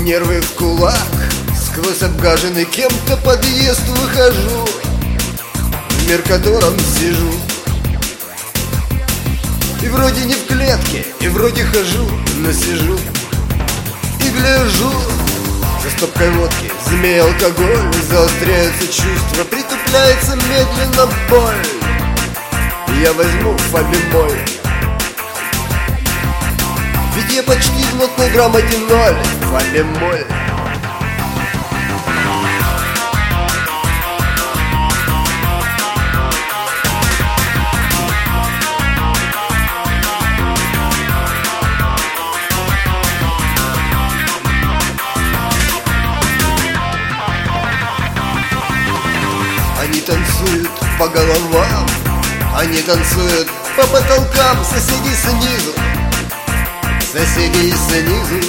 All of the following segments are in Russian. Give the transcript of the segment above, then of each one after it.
Нервы в кулак, сквозь обгаженный кем-то подъезд выхожу, в мир котором сижу. И вроде не в клетке, и вроде хожу, но сижу и гляжу. За стопкой водки, змей алкоголь, заостряются чувства, притупляется медленно боль. Я возьму фа-бемоль, ведь я почти в нотной грамоте ноль. Фа-бемоль. Они танцуют по головам, они танцуют по потолкам. Соседи снизу, соседи снизу.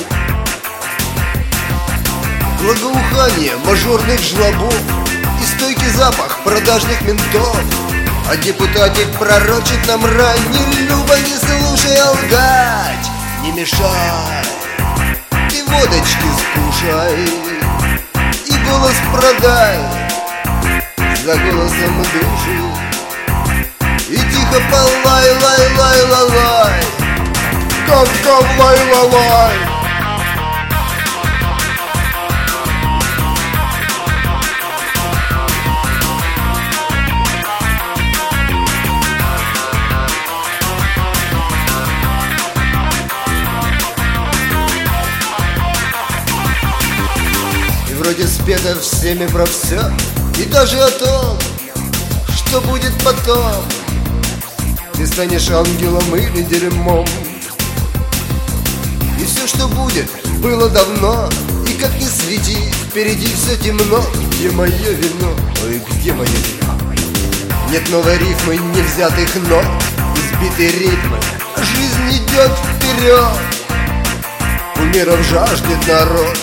Благоухание мажорных жлобов и стойкий запах продажных ментов. А депутатик пророчит нам рай. Не люба, не слушай, лгать не мешай. Ты водочки скушай и голос продай за голосом души. И тихо полай, лай, лай, лай, лай. Кам-кам, лай, лай, лай. И вроде спето всеми про все, и даже о том, что будет потом. Ты станешь ангелом или дерьмом. И все, что будет, было давно. И как ни свети, впереди все темно. Где мое вино? Ой, где мое вино? Нет новой рифмы, не взятых нот, избитые ритмы. Жизнь идет вперед, кумиров жаждет народ.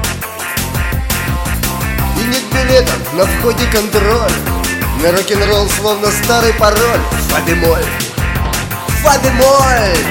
И нет билетов, на входе контроль. На рок-н-ролл словно старый пароль. Фа-бемоль, фа-бемоль.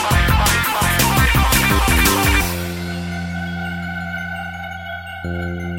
Thank you.